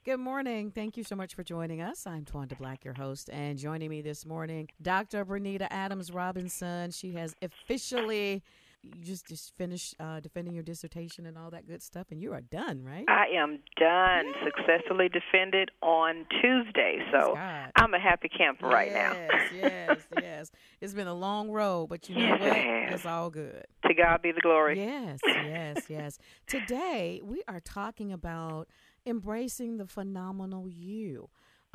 Good morning. Thank you so much for joining us. I'm Twanda Black, your host, and joining me this morning, Dr. Bernita Adams Robinson. She has officially just finished defending your dissertation and all that good stuff, and you are done, right? I am done. Yay. Successfully defended on Tuesday, Praise so God. I'm a happy camper right now. Yes. It's been a long road, but you know Yes, what? it has. It's all good. To God be the glory. Yes. Today, we are talking about embracing the phenomenal you.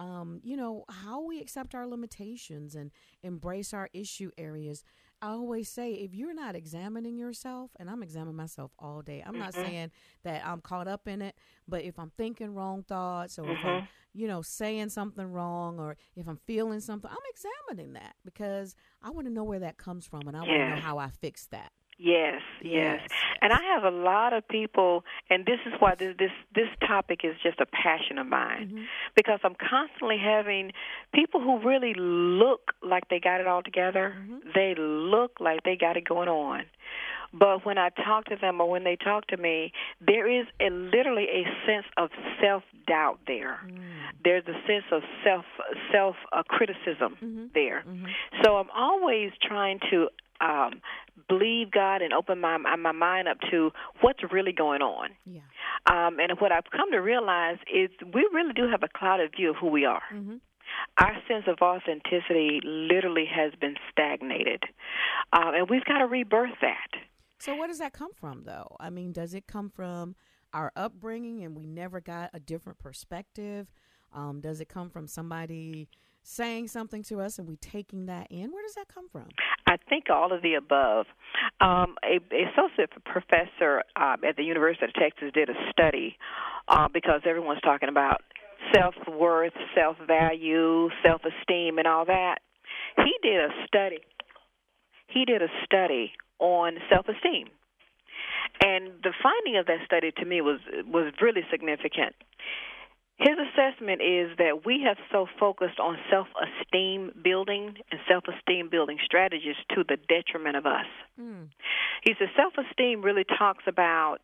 How we accept our limitations and embrace our issue areas. I always say, if you're not examining yourself, and I'm examining myself all day, I'm not saying that I'm caught up in it, but if I'm thinking wrong thoughts or if I'm, saying something wrong or if I'm feeling something, I'm examining that because I want to know where that comes from and I want to know how I fix that. Yes. And I have a lot of people, and this is why this topic is just a passion of mine, because I'm constantly having people who really look like they got it all together. They look like they got it going on. But when I talk to them or when they talk to me, there is literally a sense of self-doubt there. There's a sense of self-criticism there. So I'm always trying to believe God and open my mind up to what's really going on. Yeah. And what I've come to realize is we really do have a clouded view of who we are. Our sense of authenticity literally has been stagnated, and we've got to rebirth that. So where does that come from, though? I mean, does it come from our upbringing and we never got a different perspective? Does it come from somebody saying something to us and we taking that in? Where does that come from? I think all of the above. A associate professor at the University of Texas did a study because everyone's talking about self-worth, self-value, self-esteem, and all that. He did a study on self-esteem. And the finding of that study to me was really significant. His assessment is that we have so focused on self-esteem building and self-esteem building strategies to the detriment of us. He says self-esteem really talks about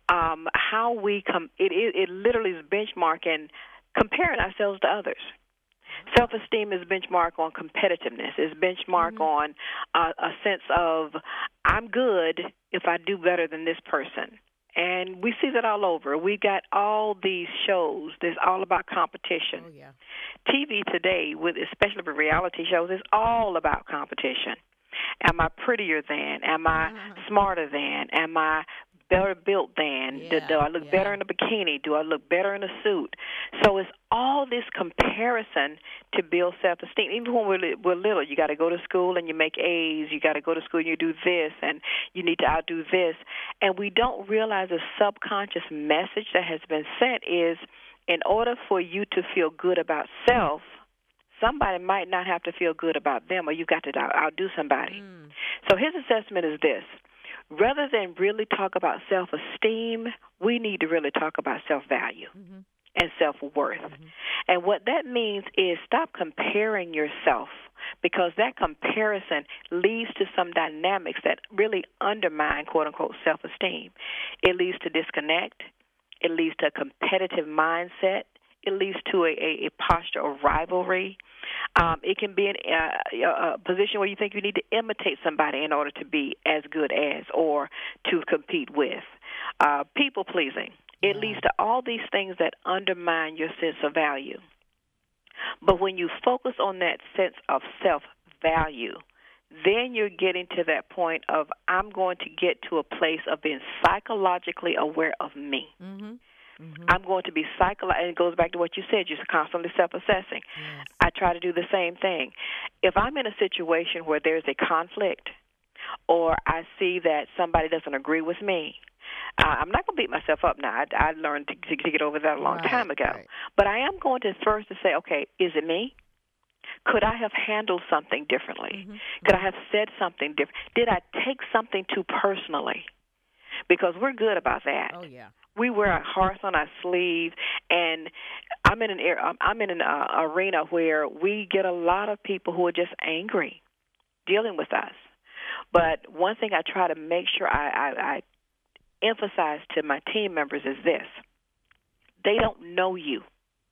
how we it literally is benchmarking, comparing ourselves to others. Self-esteem is benchmark on competitiveness. It's benchmark on a sense of I'm good if I do better than this person. And we see that all over. We got all these shows that's all about competition. Oh, yeah. TV today, especially with reality shows, is all about competition. Am I prettier than? Am I smarter than? Am I better built than? Do I look better in a bikini? Do I look better in a suit? So it's all this comparison to build self-esteem. Even when we're little, you got to go to school and you make A's. You got to go to school and you do this, and you need to outdo this. And we don't realize the subconscious message that has been sent is, in order for you to feel good about self, somebody might not have to feel good about them, or you've got to outdo somebody. So his assessment is this. Rather than really talk about self-esteem, we need to really talk about self-value and self-worth. And what that means is stop comparing yourself, because that comparison leads to some dynamics that really undermine, quote-unquote, self-esteem. It leads to disconnect. It leads to a competitive mindset. It leads to a posture of rivalry. It can be a position where you think you need to imitate somebody in order to be as good as or to compete with. People-pleasing. It leads to all these things that undermine your sense of value. But when you focus on that sense of self-value, then you're getting to that point of I'm going to get to a place of being psychologically aware of me. I'm going to be and it goes back to what you said, you're constantly self-assessing. I try to do the same thing. If I'm in a situation where there's a conflict or I see that somebody doesn't agree with me, I'm not going to beat myself up now. I learned to get over that a long time ago. Right. But I am going to first to say, okay, is it me? Could I have handled something differently? Could I have said something different? Did I take something too personally? Because we're good about that. Oh, yeah. We wear our hearts on our sleeve, and I'm in an arena where we get a lot of people who are just angry dealing with us. But one thing I try to make sure I emphasize to my team members is this. They don't know you.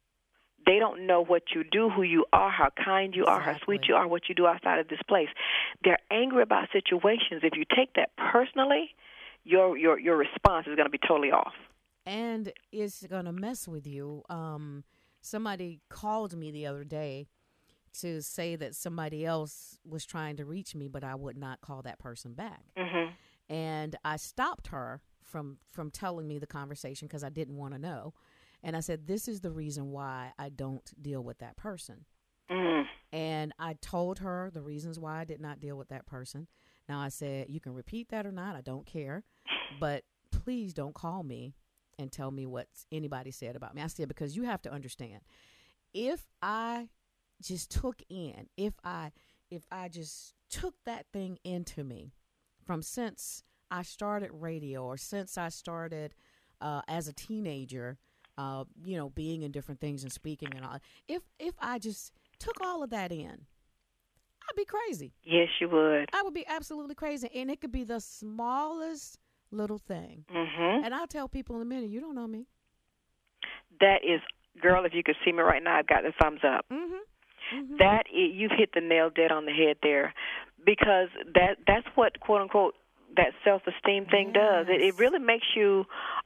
they don't know what you do, who you are, how kind you are, how sweet you are, what you do outside of this place. They're angry about situations. If you take that personally, your response is going to be totally off. And it's going to mess with you. Somebody called me the other day to say that somebody else was trying to reach me, but I would not call that person back. Mm-hmm. And I stopped her from telling me the conversation because I didn't want to know. And I said, this is the reason why I don't deal with that person. Mm. And I told her the reasons why I did not deal with that person. Now I said, you can repeat that or not. I don't care. But please don't call me and tell me what anybody said about me. I said, because you have to understand, if I just took that thing into me from since I started radio or since I started as a teenager, being in different things and speaking and all. If I just took all of that in, I'd be crazy. Yes, you would. I would be absolutely crazy. And it could be the smallest little thing. Mm-hmm. And I'll tell people in a minute, you don't know me. That is, girl, if you could see me right now, I've got the thumbs up. Mm-hmm. Mm-hmm. You've hit the nail dead on the head there, because that's what, quote unquote, that self-esteem thing does. It really makes you,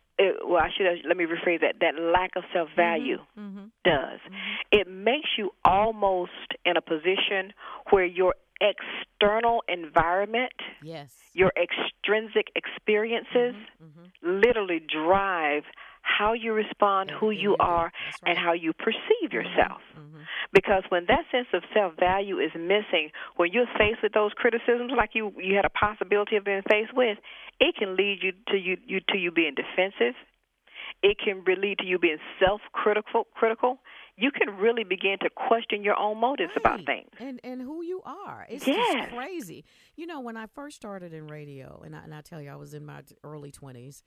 let me rephrase that. That lack of self-value does. Mm-hmm. It makes you almost in a position where your external environment, your extrinsic experiences, literally drive how you respond, who you are, and how you perceive yourself. Mm-hmm. Because when that sense of self-value is missing, when you're faced with those criticisms like you had a possibility of being faced with, it can lead you to you being defensive. It can lead to you being self-critical. You can really begin to question your own motives about things. And who you are. It's just crazy. You know, when I first started in radio, and I tell you, I was in my early 20s,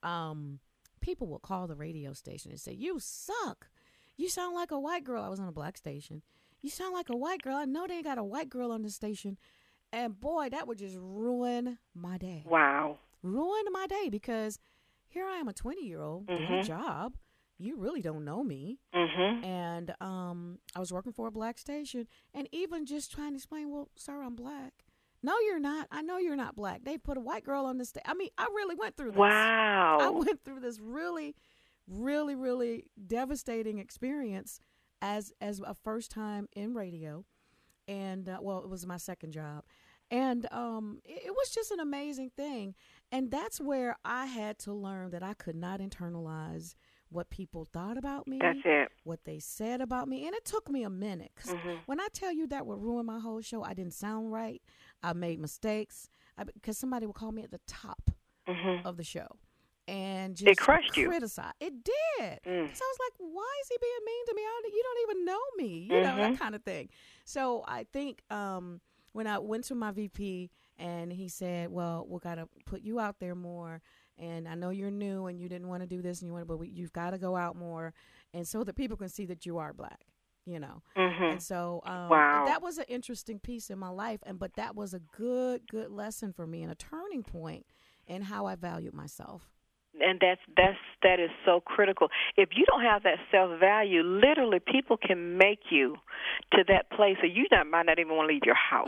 people would call the radio station and say, you suck. You sound like a white girl. I was on a black station. You sound like a white girl. I know they ain't got a white girl on the station. And, boy, that would just ruin my day. Wow. Ruin my day, because here I am, a 20-year-old doing a job. You really don't know me. Mm-hmm. And I was working for a black station, and even just trying to explain, well, sir, I'm black. No, you're not. I know you're not black. They put a white girl on the stage. I mean, I really went through this. Wow. I went through this really, really, really devastating experience as a first time in radio. And, it was my second job. And it was just an amazing thing. And that's where I had to learn that I could not internalize what people thought about me. That's it. What they said about me. And it took me a minute. 'Cause when I tell you that would ruin my whole show, I didn't sound right. I made mistakes. Because somebody would call me at the top of the show. And just it crushed you. Criticize. It did. So I was like, why is he being mean to me? You don't even know me. You know, that kind of thing. So I think when I went to my VP and he said, well, we got to put you out there more. And I know you're new and you didn't want to do this, but you've got to go out more. And so that people can see that you are black, you know. And so that was an interesting piece in my life. But that was a good lesson for me and a turning point in how I valued myself. And that is so critical. If you don't have that self-value, literally people can make you to that place where you might not even want to leave your house.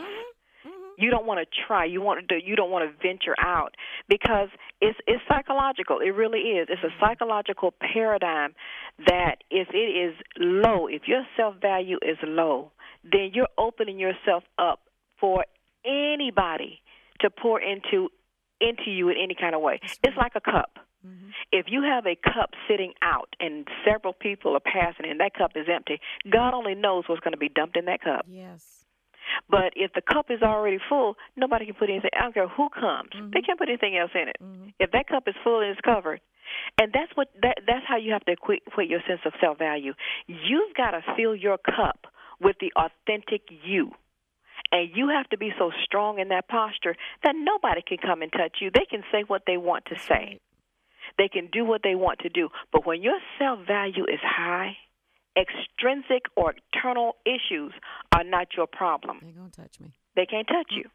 You don't want to try. You don't want to venture out, because it's psychological. It really is. It's a psychological paradigm that if it is low, if your self-value is low, then you're opening yourself up for anybody to pour into you in any kind of way. It's like a cup. If you have a cup sitting out and several people are passing and that cup is empty, God only knows what's going to be dumped in that cup. Yes. But if the cup is already full, nobody can put anything. I don't care who comes. They can't put anything else in it. If that cup is full and it's covered, and that's how you have to equate your sense of self-value. You've got to fill your cup with the authentic you. And you have to be so strong in that posture that nobody can come and touch you. They can say what they want to say. Right. They can do what they want to do. But when your self-value is high, extrinsic or internal issues are not your problem. They're going to touch me. They can't touch you.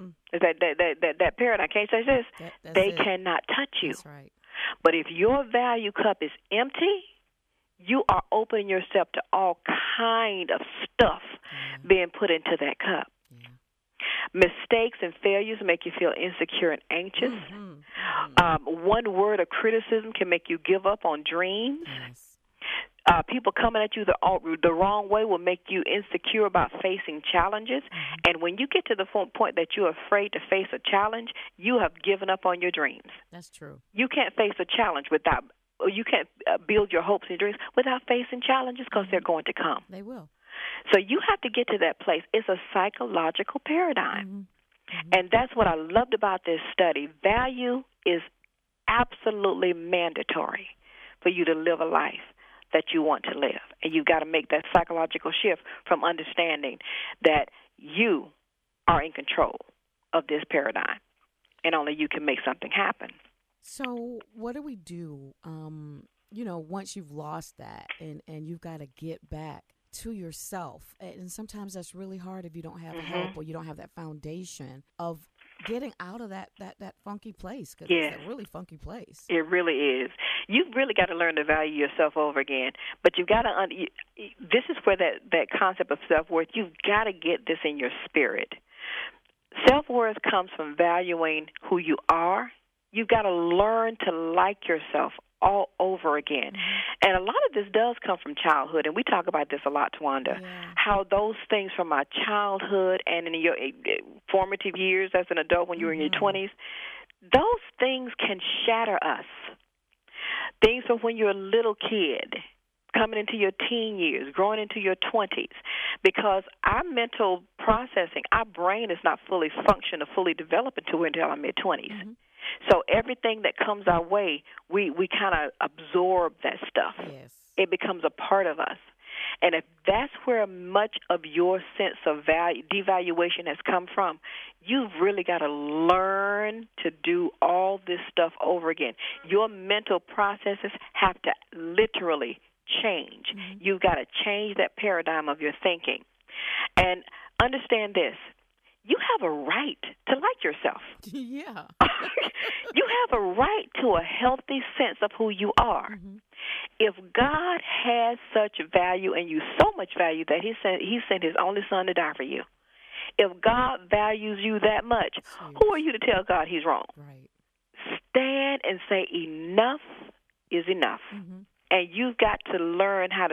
That paradigm, can't touch this. They cannot touch you. That's right. But if your value cup is empty, you are opening yourself to all kind of stuff being put into that cup. Yeah. Mistakes and failures make you feel insecure and anxious. One word of criticism can make you give up on dreams. Yes. People coming at you the wrong way will make you insecure about facing challenges. And when you get to the point that you're afraid to face a challenge, you have given up on your dreams. That's true. You can't face a challenge you can't build your hopes and dreams without facing challenges, because they're going to come. They will. So you have to get to that place. It's a psychological paradigm. And that's what I loved about this study. Value is absolutely mandatory for you to live a life that you want to live. And you've got to make that psychological shift from understanding that you are in control of this paradigm, and only you can make something happen. So what do we do, once you've lost that and you've got to get back to yourself? And sometimes that's really hard if you don't have help, or you don't have that foundation of getting out of that funky place, because it's a really funky place. It really is. You've really got to learn to value yourself over again. But you've got to this is where that concept of self-worth, you've got to get this in your spirit. Self-worth comes from valuing who you are. You've got to learn to like yourself all over again. And a lot of this does come from childhood, and we talk about this a lot, Tawanda, how those things from our childhood and in your formative years as an adult when you were in your 20s, those things can shatter us. Things from when you're a little kid, coming into your teen years, growing into your 20s, because our mental processing, our brain is not fully functioned or fully developed until our mid-20s. So everything that comes our way, we kind of absorb that stuff. Yes. It becomes a part of us. And if that's where much of your sense of devaluation has come from, you've really got to learn to do all this stuff over again. Your mental processes have to literally change. You've got to change that paradigm of your thinking. And understand this. You have a right to like yourself. Yeah. You have a right to a healthy sense of who you are. If God has such value and you so much value that he sent his only son to die for you, if God values you that much, who are you to tell God he's wrong? Right. Stand and say enough is enough. And you've got to learn how to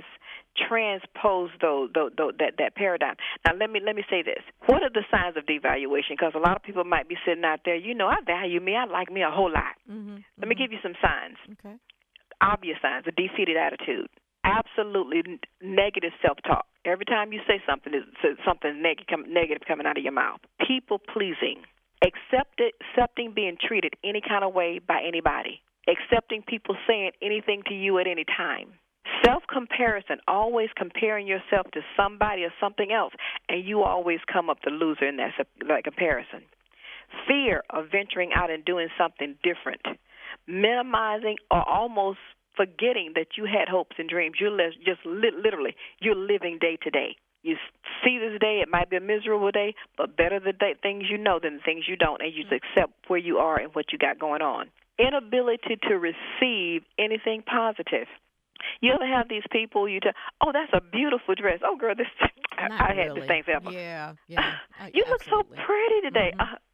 transpose that paradigm. Now, let me say this. What are the signs of devaluation? Because a lot of people might be sitting out there, I value me, I like me a whole lot. Let me give you some signs. Okay. Obvious signs: a defeated attitude, absolutely negative self-talk. Every time you say something, something negative coming out of your mouth. People-pleasing, accepting being treated any kind of way by anybody. Accepting people saying anything to you at any time. Self-comparison, always comparing yourself to somebody or something else, and you always come up the loser in that comparison. Fear of venturing out and doing something different. Minimizing or almost forgetting that you had hopes and dreams. You're literally living day to day. You see this day, it might be a miserable day, but better the things you know than the things you don't, and you just accept where you are and what you got going on. Inability to receive anything positive. You ever have these people oh, that's a beautiful dress. Oh, girl, I had the same ever. Yeah. You look so pretty today.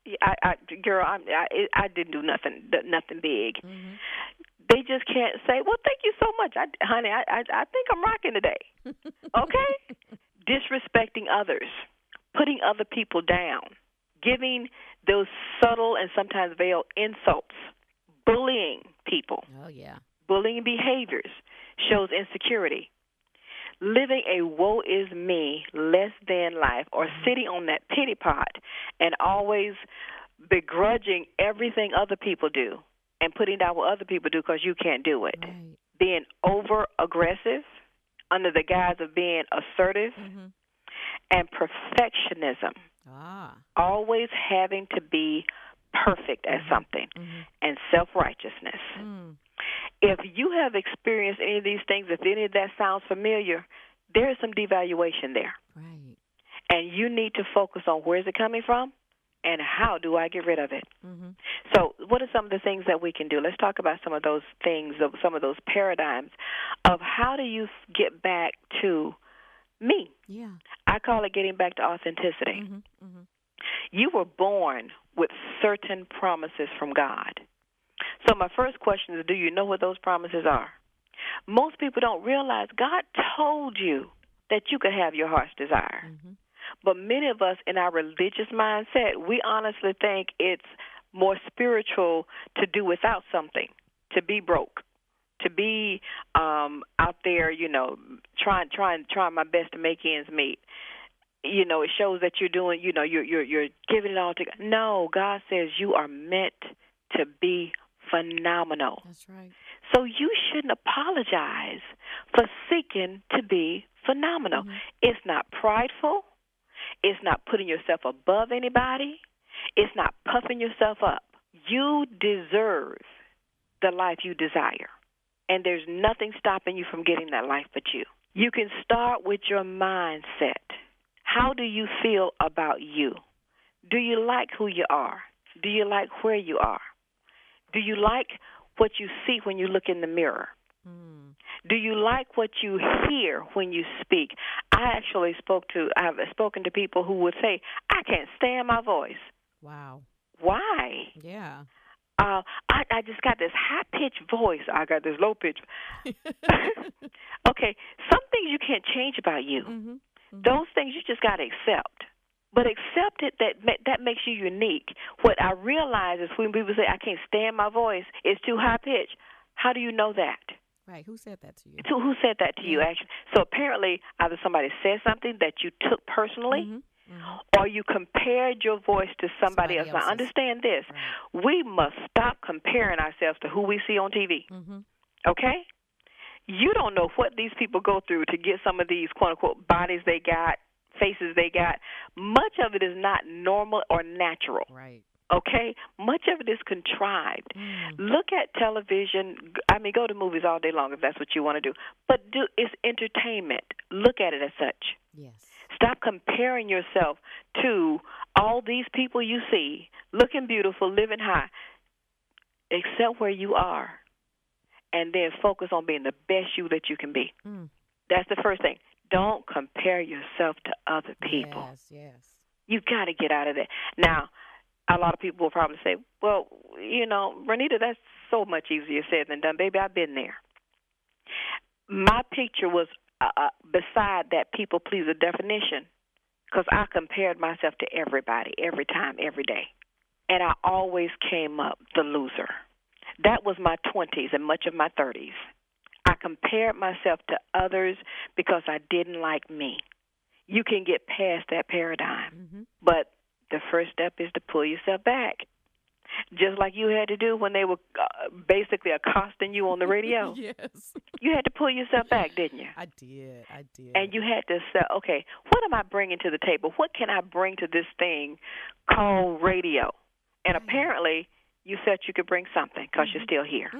I didn't do nothing big. They just can't say, well, thank you so much, honey. I think I'm rocking today. Okay? Disrespecting others, putting other people down, giving those subtle and sometimes veiled insults, bullying people. Oh, yeah. Bullying behaviors shows insecurity. Living a woe is me, less than life, or sitting on that pity pot and always begrudging everything other people do and putting down what other people do because you can't do it. Right. Being over-aggressive under the guise of being assertive, and perfectionism. Always having to be perfect at something, and self-righteousness. If you have experienced any of these things, if any of that sounds familiar, there is some devaluation there. Right. And you need to focus on where is it coming from and how do I get rid of it. So what are some of the things that we can do? Let's talk about some of those things, some of those paradigms of how do you get back to Me. Yeah. I call it getting back to authenticity. You were born with certain promises from God. So my first question is, do you know what those promises are? Most people don't realize God told you that you could have your heart's desire. But many of us in our religious mindset, we honestly think it's more spiritual to do without something, to be broke, to be out there, trying my best to make ends meet. It shows that you're doing, you're giving it all to God. No, God says you are meant to be phenomenal. That's right. So you shouldn't apologize for seeking to be phenomenal. It's not prideful. It's not putting yourself above anybody. It's not puffing yourself up. You deserve the life you desire. And there's nothing stopping you from getting that life but you. You can start with your mindset. How do you feel about you? Do you like who you are? Do you like where you are? Do you like what you see when you look in the mirror? Do you like what you hear when you speak? I have spoken to people who would say, I can't stand my voice. Wow. Why? Yeah. I just got this high-pitched voice. I got this low-pitched. Okay, some things you can't change about you. Those things you just got to accept. But accept it that makes you unique. What I realize is when people say, I can't stand my voice, it's too high-pitched. How do you know that? Right. Who said that to you? Who said that to you, actually? So apparently either somebody said something that you took personally or you compared your voice to somebody else. Now, understand this. Right. We must stop comparing ourselves to who we see on TV. Okay? You don't know what these people go through to get some of these, quote-unquote, bodies they got, faces they got. Much of it is not normal or natural. Right. Okay? Much of it is contrived. Look at television. I mean, go to movies all day long if that's what you want to do. But it's entertainment. Look at it as such. Yes. Stop comparing yourself to all these people you see, looking beautiful, living high. Accept where you are, and then focus on being the best you that you can be. That's the first thing. Don't compare yourself to other people. Yes. You've got to get out of that. Now, a lot of people will probably say, well, Renita, that's so much easier said than done. Baby, I've been there. My picture was beside that people-pleaser definition because I compared myself to everybody, every time, every day. And I always came up the loser. That was my 20s and much of my 30s. I compared myself to others because I didn't like me. You can get past that paradigm, but the first step is to pull yourself back, just like you had to do when they were basically accosting you on the radio. Yes. You had to pull yourself back, didn't you? I did. And you had to say, okay, what am I bringing to the table? What can I bring to this thing called radio? And apparently you felt you could bring something because you're still here.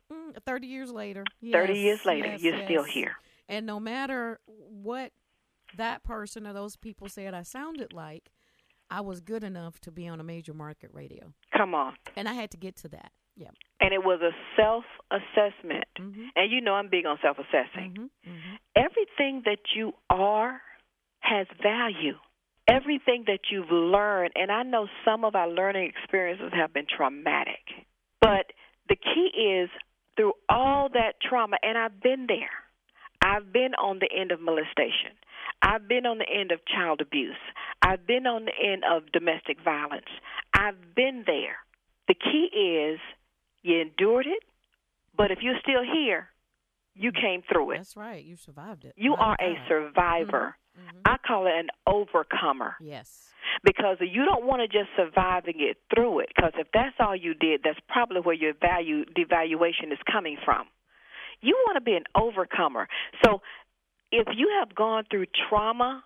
30 years later. Yes, 30 years later, you're still here. And no matter what that person or those people said I sounded like, I was good enough to be on a major market radio. Come on. And I had to get to that. Yeah. And it was a self-assessment. And I'm big on self-assessing. Everything that you are has value. Everything that you've learned, and I know some of our learning experiences have been traumatic, but the key is through all that trauma, and I've been there. I've been on the end of molestation. I've been on the end of child abuse. I've been on the end of domestic violence. I've been there. The key is you endured it, but if you're still here, you came through it. That's right. You survived it. You are a survivor. I call it an overcomer. Yes. Because you don't want to just survive and get through it, because if that's all you did, that's probably where your devaluation is coming from. You want to be an overcomer. So if you have gone through trauma,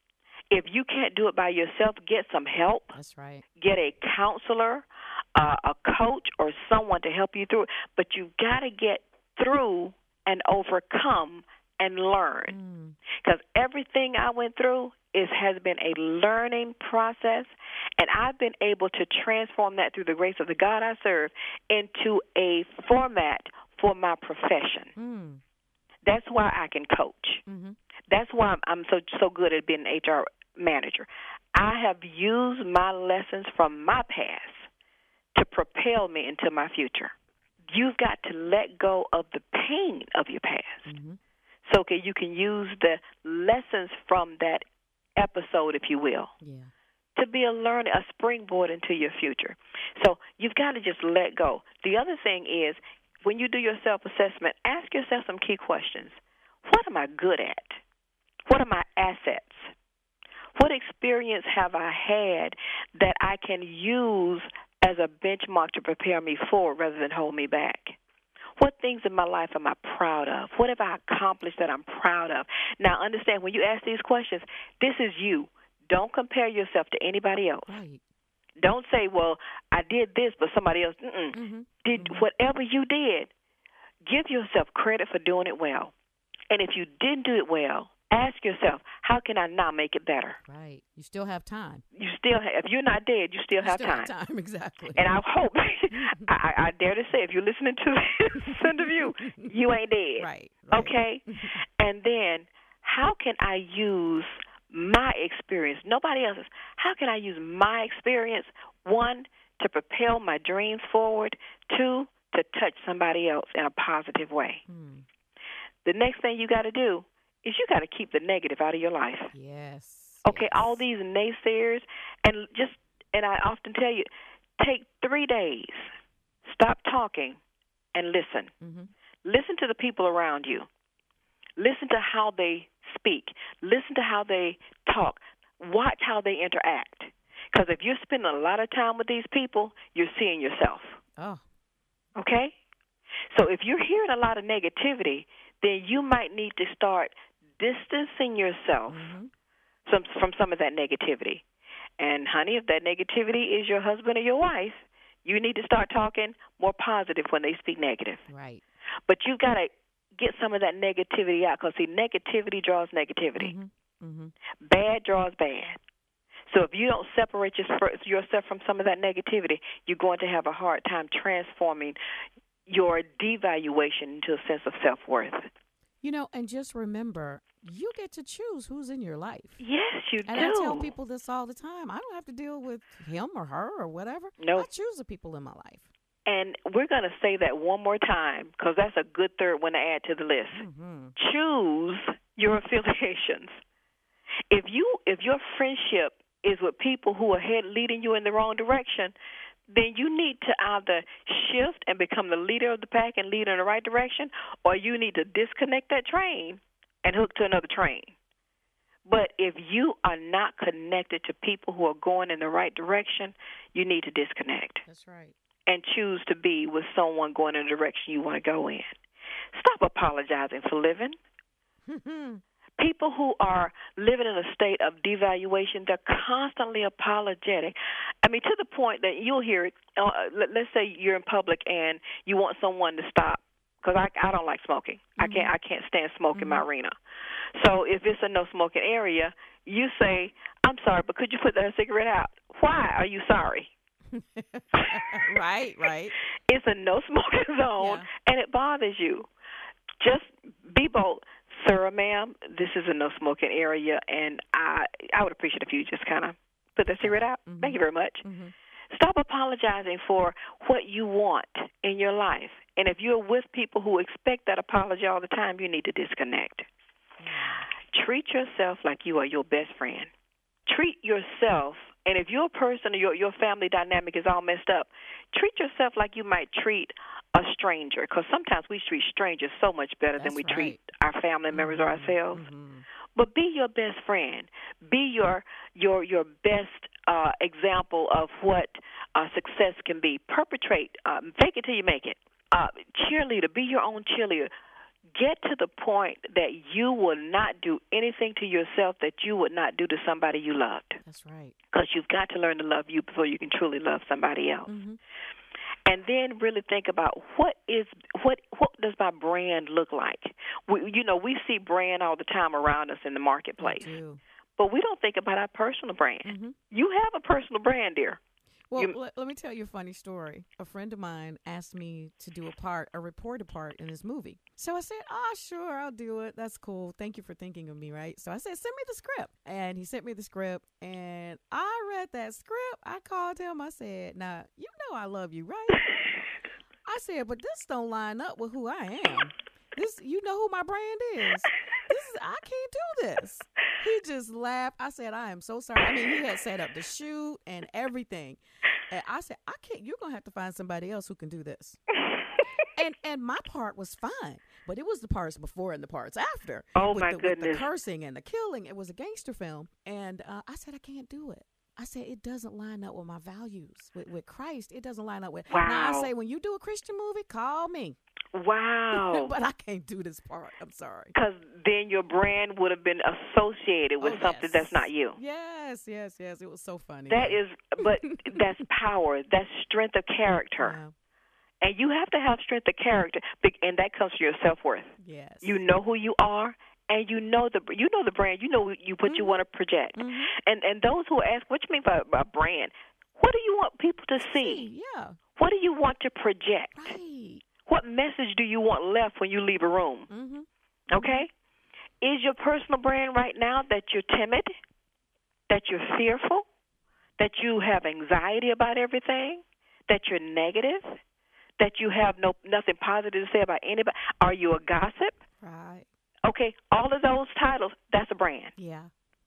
if you can't do it by yourself, get some help. That's right. Get a counselor, a coach, or someone to help you through it. But you've got to get through and overcome and learn. Because everything I went through has been a learning process, and I've been able to transform that through the grace of the God I serve into a format for my profession. That's why I can coach. That's why I'm so good at being an HR manager. I have used my lessons from my past to propel me into my future. You've got to let go of the pain of your past. Mm-hmm. So you can use the lessons from that episode, if you will, to be a learner, a springboard into your future. So you've got to just let go. The other thing is, when you do your self-assessment, ask yourself some key questions. What am I good at? What are my assets? What experience have I had that I can use as a benchmark to prepare me forward rather than hold me back? What things in my life am I proud of? What have I accomplished that I'm proud of? Now, understand, when you ask these questions, this is you. Don't compare yourself to anybody else. Right. Don't say, well, I did this, but somebody else didn't. Mm-hmm. Whatever you did, give yourself credit for doing it well. And if you didn't do it well, ask yourself, how can I now make it better? Right. You still have time. You still have, if you're not dead, you still have time. Exactly. And I hope, I dare to say, if you're listening to this interview, you ain't dead. Right. Okay? And then, how can I use my experience, nobody else's, how can I use my experience, one, to propel my dreams forward, two, to touch somebody else in a positive way? The next thing you got to do is you got to keep the negative out of your life. Yes. Okay, all these naysayers, and I often tell you, take 3 days, stop talking, and listen. Mm-hmm. Listen to the people around you. Listen to how they speak. Listen to how they talk. Watch how they interact. Because if you're spending a lot of time with these people, you're seeing yourself. Oh. Okay? So if you're hearing a lot of negativity, then you might need to start distancing yourself from some of that negativity. And, honey, if that negativity is your husband or your wife, you need to start talking more positive when they speak negative. Right. But you've got to get some of that negativity out, because, see, negativity draws negativity. Bad draws bad. So if you don't separate yourself from some of that negativity, you're going to have a hard time transforming your devaluation into a sense of self-worth. You know, and just remember, you get to choose who's in your life. Yes, you do. And I tell people this all the time. I don't have to deal with him or her or whatever. No. I choose the people in my life. And we're going to say that one more time, because that's a good third one to add to the list. Choose your affiliations. If your friendship is with people who are leading you in the wrong direction, then you need to either shift and become the leader of the pack and lead in the right direction, or you need to disconnect that train and hook to another train. But if you are not connected to people who are going in the right direction, you need to disconnect. That's right. And choose to be with someone going in the direction you want to go in. Stop apologizing for living. People who are living in a state of devaluation, they're constantly apologetic. I mean, to the point that you'll hear it. Let's say you're in public and you want someone to stop, because I don't like smoking. I can't stand smoke in my arena. So if it's a no smoking area, you say, "I'm sorry, but could you put that cigarette out?" Why are you sorry? Right. It's a no smoking zone, and it bothers you. Just be bold. Sir or ma'am, this is a no smoking area, and I would appreciate if you just kind of put that cigarette out. Thank you very much. Stop apologizing for what you want in your life. And if you're with people who expect that apology all the time, you need to disconnect. Treat yourself like you are your best friend. Treat yourself, and if your person or your family dynamic is all messed up, treat yourself like you might treat a stranger, because sometimes we treat strangers so much better than we treat our family members or ourselves. But be your best friend. Be your best example of what success can be. Perpetrate, fake it till you make it. Cheerleader, be your own cheerleader. Get to the point that you will not do anything to yourself that you would not do to somebody you loved. That's right. Because you've got to learn to love you before you can truly love somebody else. And then really think about what does my brand look like? We see brand all the time around us in the marketplace, but we don't think about our personal brand. You have a personal brand, dear. Well, let me tell you a funny story. A friend of mine asked me to do a reporter part in his movie. So I said, oh, sure, I'll do it. That's cool. Thank you for thinking of me, right? So I said, send me the script. And he sent me the script, and I read that script. I called him. I said, now, you know I love you, right? I said, but this don't line up with who I am. You know who my brand is. I can't do this. He just laughed. I said, I am so sorry. I mean, he had set up the shoot and everything. And I said, I can't. You're going to have to find somebody else who can do this. And my part was fine, but it was the parts before and the parts after. Oh, my goodness. With the cursing and the killing. It was a gangster film. And I said, I can't do it. I said, it doesn't line up with my values. With Christ, it doesn't line up with. Wow. Now, I say, when you do a Christian movie, call me. Wow. But I can't do this part. I'm sorry. Because then your brand would have been associated with something that's not you. Yes. It was so funny. But that's power. That's strength of character. Yeah. And you have to have strength of character, and that comes from your self-worth. Yes. You know who you are, and you know the brand. You know what you want to project. Mm-hmm. And those who ask, what you mean by brand? What do you want people to see? Yeah. What do you want to project? Right. What message do you want left when you leave a room? Mm-hmm. Okay? Is your personal brand right now that you're timid, that you're fearful, that you have anxiety about everything, that you're negative, that you have nothing positive to say about anybody? Are you a gossip? Right. Okay, all of those titles, that's a brand. Yeah.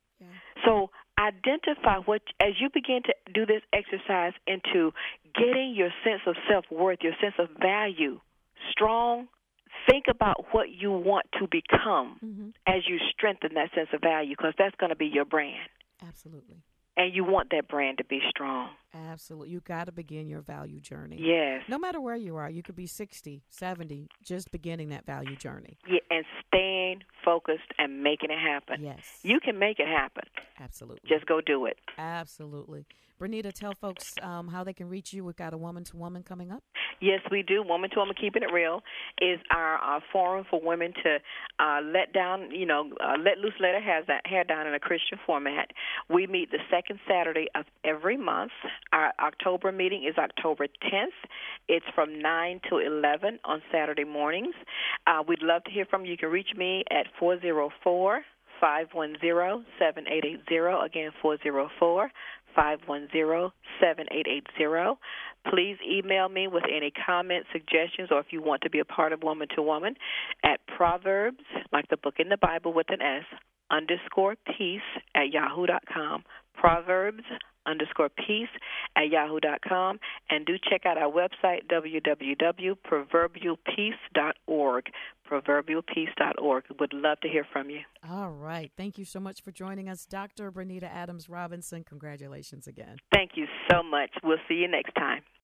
So identify as you begin to do this exercise into getting your sense of self-worth, your sense of value strong. Think about what you want to become as you strengthen that sense of value, because that's going to be your brand. Absolutely. And you want that brand to be strong. Absolutely. You got to begin your value journey. Yes. No matter where you are, you could be 60, 70, just beginning that value journey. Yeah, and staying focused and making it happen. Yes. You can make it happen. Absolutely. Just go do it. Absolutely. Bernita, tell folks how they can reach you. We've got a woman-to-woman coming up. Yes, we do. Woman to Woman Keeping It Real is our forum for women to let loose, let her hair down in a Christian format. We meet the second Saturday of every month. Our October meeting is October 10th. It's from 9 to 11 on Saturday mornings. We'd love to hear from you. You can reach me at 404-510-7880. Again, 404-510-7880. Please email me with any comments, suggestions, or if you want to be a part of Woman to Woman at Proverbs, like the book in the Bible with an S, _peace at yahoo.com. Proverbs _peace at yahoo.com. And do check out our website, www.proverbialpeace.org. Proverbialpeace.org. Would love to hear from you. All right. Thank you so much for joining us, Dr. Bernita Adams Robinson. Congratulations again. Thank you so much. We'll see you next time.